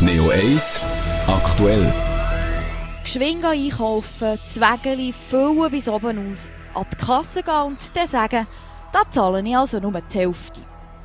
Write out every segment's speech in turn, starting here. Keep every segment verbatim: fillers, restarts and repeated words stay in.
Neo eins aktuell. Geschwind einkaufen, das Wägeli füllen bis oben aus, an die Kasse gehen und dann sagen, da zahle ich also nur die Hälfte.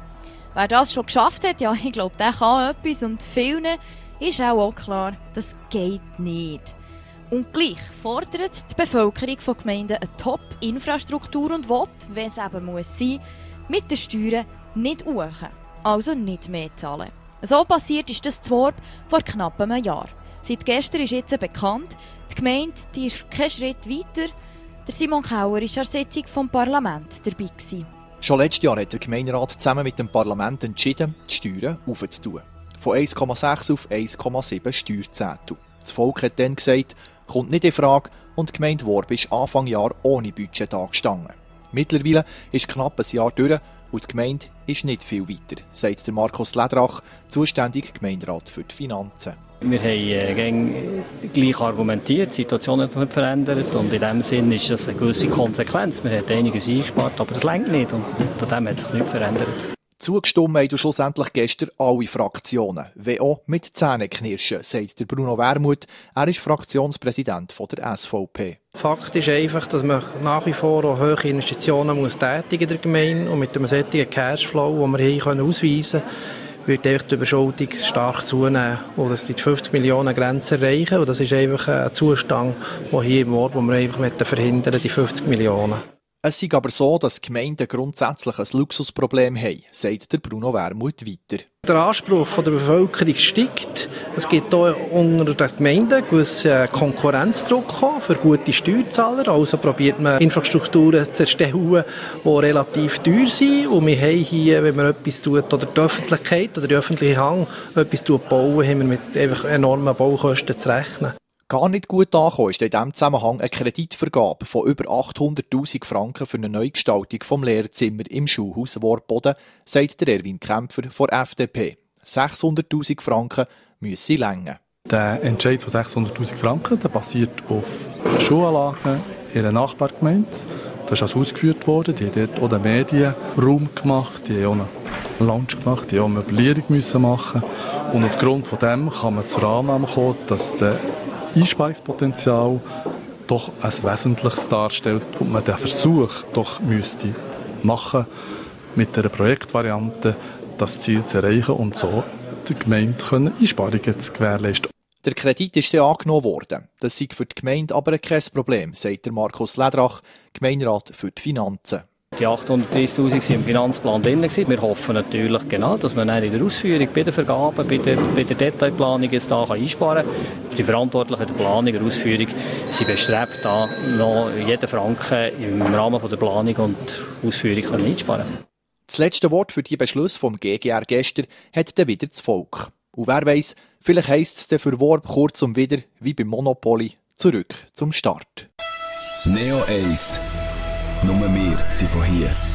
Wer das schon geschafft hat, ja, ich glaube, der kann etwas und vielen ist auch, auch klar, das geht nicht. Und gleich fordert die Bevölkerung von Gemeinden eine Top-Infrastruktur und will, wenn es eben muss sein, mit den Steuern nicht hoch, also nicht mehr zahlen. So passiert ist das Zworb vor knapp einem Jahr. Seit gestern ist jetzt bekannt, die Gemeinde die ist keinen Schritt weiter. Der Simon Kauer war an der Sitzung des Parlaments dabei. Schon letztes Jahr hat der Gemeinderat zusammen mit dem Parlament entschieden, die Steuern aufzutun. Von eins Komma sechs auf eins Komma sieben Steuerzehntel. Das Volk hat dann gesagt, kommt nicht in Frage und die Gemeinde Worb ist Anfang Jahr ohne Budget angestanden. Mittlerweile ist knapp ein Jahr durch und die Gemeinde ist nicht viel weiter, sagt der Markus Ledrach, zuständiger Gemeinderat für die Finanzen. Wir haben äh, gleich argumentiert, die Situation hat sich nicht verändert und in diesem Sinn ist das eine gewisse Konsequenz. Wir haben einiges eingespart, aber es reicht nicht und an dem hat sich nichts verändert. Zugestimmt haben schlussendlich gestern alle Fraktionen, wenn auch mit Zähneknirschen, sagt der Bruno Wermuth. Er ist Fraktionspräsident von der S V P. Fakt ist einfach, dass man nach wie vor auch hohe Investitionen muss tätigen in der Gemeinde und mit einem solchen Cashflow, den wir hier ausweisen können, wird einfach die Überschuldung stark zunehmen und dass die fünfzig Millionen Grenze erreichen. Und das ist einfach ein Zustand, der hier im Ort, wo wir einfach verhindern, die fünfzig Millionen. Es ist aber so, dass die Gemeinden grundsätzlich ein Luxusproblem haben, sagt der Bruno Wermuth weiter. Der Anspruch der Bevölkerung steigt. Es gibt auch unter den Gemeinden einen gewissen Konkurrenzdruck für gute Steuerzahler. Also probiert man Infrastrukturen zu erstellen, die relativ teuer sind. Und wir haben hier, wenn man etwas tut, oder die Öffentlichkeit oder die öffentliche Hand etwas bauen, haben wir mit einfach enormen Baukosten zu rechnen. Gar nicht gut angekommen ist in diesem Zusammenhang eine Kreditvergabe von über achthunderttausend Franken für eine Neugestaltung des Lehrzimmers im Schulhaus Worboden, sagt der Erwin Kämpfer von der F D P. sechshunderttausend Franken müssen reichen. Der Entscheid von sechshunderttausend Franken der basiert auf Schulanlagen in einer Nachbargemeinde. Das ist also ausgeführt worden. Die haben dort auch den Medienraum gemacht, die haben auch einen Lounge gemacht, die haben auch eine Möblierung müssen machen. Und aufgrund von dem kann man zur Annahme kommen, dass der Einsparungspotenzial doch ein wesentliches darstellt und man den Versuch doch müsste machen, mit einer Projektvariante das Ziel zu erreichen und so der Gemeinde Einsparungen zu gewährleisten. Der Kredit ist dann angenommen worden. Das sei für die Gemeinde aber kein Problem, sagt der Markus Ledrach, Gemeinderat für die Finanzen. Die achthundertdreißigtausend waren im Finanzplan drin. Wir hoffen natürlich genau, dass man in der Ausführung, bei der Vergabe, bei der, bei der Detailplanung jetzt da einsparen kann. Die Verantwortlichen der Planung und Ausführung sind bestrebt, da noch jeden Franken im Rahmen der Planung und Ausführung einsparen. Das letzte Wort für die Beschlüsse vom G G R gestern hat dann wieder das Volk. Und wer weiss, vielleicht heisst es dann für Worb kurz und wieder, wie beim Monopoly, zurück zum Start. Neo eins. Nur wir sind von hier.